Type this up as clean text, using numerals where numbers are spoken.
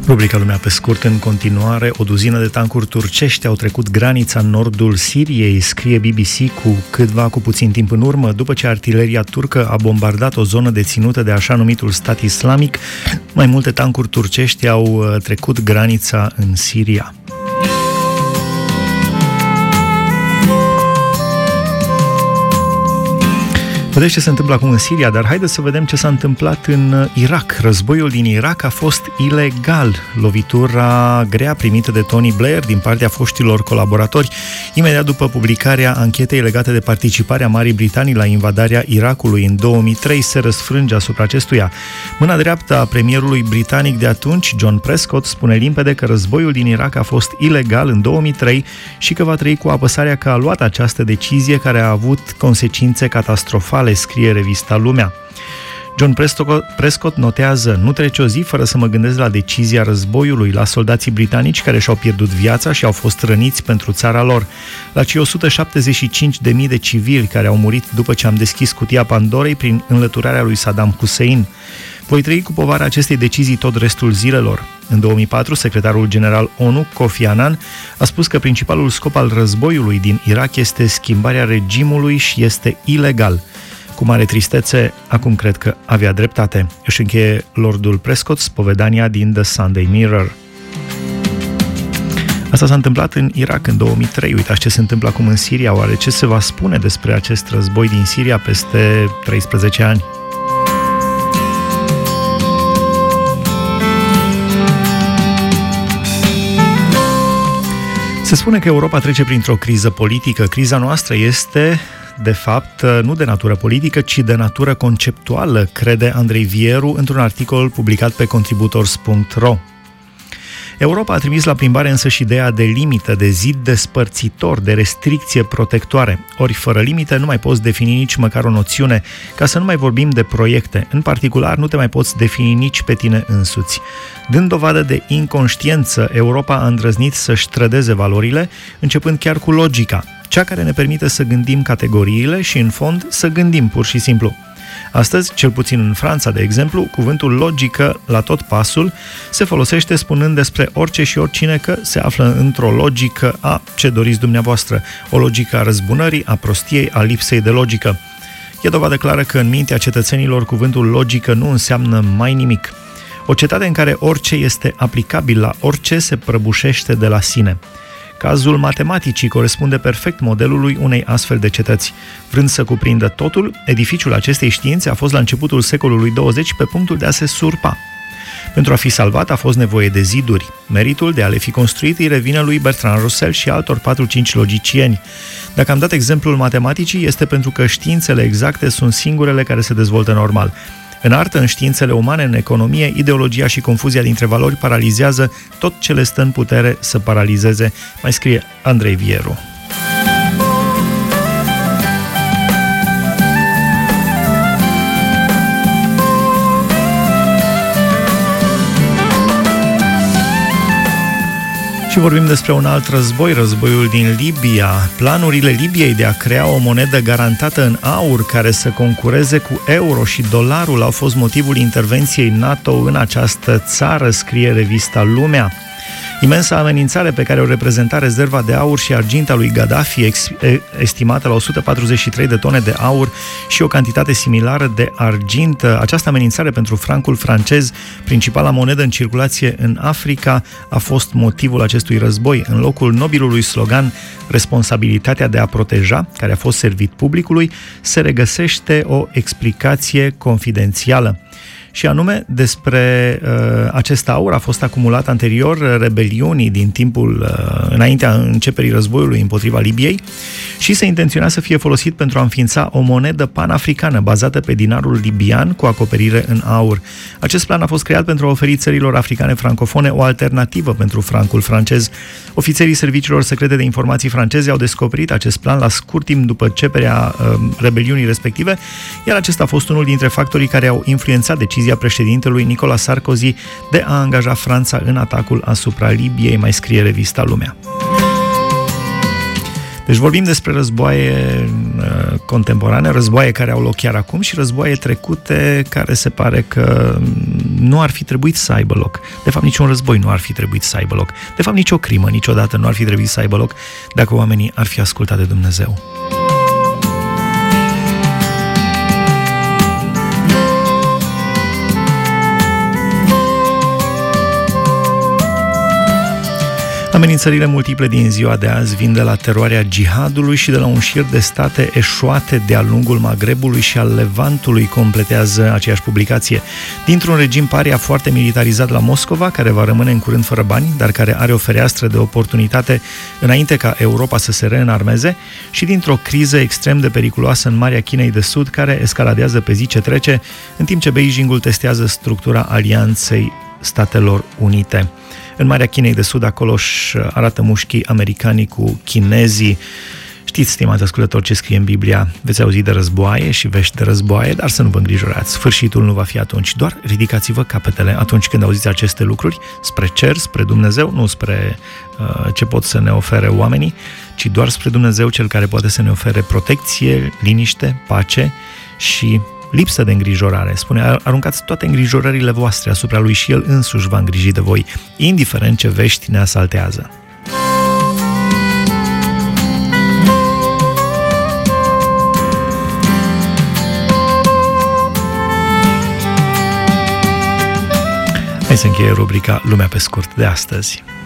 Rubrica Lumea pe scurt în continuare. O duzină de tancuri turcești au trecut granița în nordul Siriei, scrie BBC cu puțin timp în urmă, după ce artileria turcă a bombardat o zonă deținută de așa numitul stat islamic. Mai multe tancuri turcești au trecut granița în Siria. Vedeți ce se întâmplă acum în Siria, dar haideți să vedem ce s-a întâmplat în Irak. Războiul din Irak a fost ilegal. Lovitura grea primită de Tony Blair din partea foștilor colaboratori, imediat după publicarea anchetei legate de participarea Marii Britanii la invadarea Irakului în 2003, se răsfrânge asupra acestuia. Mâna dreaptă a premierului britanic de atunci, John Prescott, spune limpede că războiul din Irak a fost ilegal în 2003 și că va trăi cu apăsarea că a luat această decizie care a avut consecințe catastrofale, scrie revista Lumea. John Prescott notează: nu trece o zi fără să mă gândesc la decizia războiului, la soldații britanici care și-au pierdut viața și au fost răniți pentru țara lor, la cei 175.000 de civili care au murit după ce am deschis cutia Pandorei prin înlăturarea lui Saddam Hussein. Voi trăi cu povara acestei decizii tot restul zilelor. În 2004, secretarul general ONU, Kofi Annan, a spus că principalul scop al războiului din Irak este schimbarea regimului și este ilegal. Cu mare tristețe, acum cred că avea dreptate. Își încheie Lordul Prescott spovedania din The Sunday Mirror. Asta s-a întâmplat în Irak în 2003. Uitați ce se întâmplă acum în Siria. Oare ce se va spune despre acest război din Siria peste 13 ani? Se spune că Europa trece printr-o criză politică. Criza noastră este, de fapt, nu de natură politică, ci de natură conceptuală, crede Andrei Vieru într-un articol publicat pe contributors.ro. Europa a trimis la plimbare însă și ideea de limită, de zid despărțitor, de restricție protectoare. Ori fără limite nu mai poți defini nici măcar o noțiune, ca să nu mai vorbim de proiecte. În particular, nu te mai poți defini nici pe tine însuți. Dând dovadă de inconștiență, Europa a îndrăznit să-și trădeze valorile, începând chiar cu logica, cea care ne permite să gândim categoriile și, în fond, să gândim pur și simplu. Astăzi, cel puțin în Franța, de exemplu, cuvântul logică la tot pasul se folosește spunând despre orice și oricine că se află într-o logică a ce doriți dumneavoastră, o logică a răzbunării, a prostiei, a lipsei de logică. E dovadă clară că în mintea cetățenilor cuvântul logică nu înseamnă mai nimic. O cetate în care orice este aplicabil la orice se prăbușește de la sine. Cazul matematicii corespunde perfect modelului unei astfel de cetăți. Vrând să cuprindă totul, edificiul acestei științe a fost la începutul secolului 20 pe punctul de a se surpa. Pentru a fi salvat a fost nevoie de ziduri. Meritul de a le fi construit îi revine lui Bertrand Russell și altor 4-5 logicieni. Dacă am dat exemplul matematicii, este pentru că științele exacte sunt singurele care se dezvoltă normal. În artă, în științele umane, în economie, ideologia și confuzia dintre valori paralizează tot ce le stă în putere să paralizeze, mai scrie Andrei Vieru. Și vorbim despre un alt război, războiul din Libia. Planurile Libiei de a crea o monedă garantată în aur care să concureze cu euro și dolarul au fost motivul intervenției NATO în această țară, scrie revista Lumea. Imensa amenințare pe care o reprezenta rezerva de aur și argint a lui Gaddafi, estimată la 143 de tone de aur și o cantitate similară de argint. Această amenințare pentru francul francez, principala monedă în circulație în Africa, a fost motivul acestui război. În locul nobilului slogan "Responsabilitatea de a proteja", care a fost servit publicului, se regăsește o explicație confidențială. Și anume, despre acest aur a fost acumulat anterior rebeliunii din timpul înaintea începerii războiului împotriva Libiei și se intenționa să fie folosit pentru a înființa o monedă panafricană bazată pe dinarul libian cu acoperire în aur. Acest plan a fost creat pentru a oferi țărilor africane francofone o alternativă pentru francul francez. Ofițerii serviciilor secrete de informații franceze au descoperit acest plan la scurt timp după începerea rebeliunii respective, iar acesta a fost unul dintre factorii care au influențat decizia președintelui Nicolas Sarkozy de a angaja Franța în atacul asupra Libiei, mai scrie revista Lumea. Deci vorbim despre războaie contemporane, războaie care au loc chiar acum și războaie trecute care se pare că nu ar fi trebuit să aibă loc. De fapt, niciun război nu ar fi trebuit să aibă loc. De fapt, nicio crimă niciodată nu ar fi trebuit să aibă loc dacă oamenii ar fi ascultat de Dumnezeu. Amenințările multiple din ziua de azi vin de la teroarea jihadului și de la un șir de state eșuate de-a lungul Magrebului și al Levantului, completează aceeași publicație. Dintr-un regim paria foarte militarizat la Moscova, care va rămâne în curând fără bani, dar care are o fereastră de oportunitate înainte ca Europa să se reînarmeze, și dintr-o criză extrem de periculoasă în Marea Chinei de Sud, care escaladează pe zi ce trece, în timp ce Beijingul testează structura Alianței Statelor Unite. În Marea Chinei de Sud, acolo își arată mușchii americanii cu chinezii. Știți, stimați ascultători, ce scrie în Biblia? Veți auzi de războaie și vești de războaie, dar să nu vă îngrijorați. Sfârșitul nu va fi atunci. Doar ridicați-vă capetele atunci când auziți aceste lucruri, spre cer, spre Dumnezeu, nu spre ce pot să ne ofere oamenii, ci doar spre Dumnezeu, Cel care poate să ne ofere protecție, liniște, pace și lipsă de îngrijorare. Spune, aruncați toate îngrijorările voastre asupra Lui și El însuși va îngriji de voi, indiferent ce vești ne asaltează. Hai să încheie rubrica Lumea pe scurt de astăzi.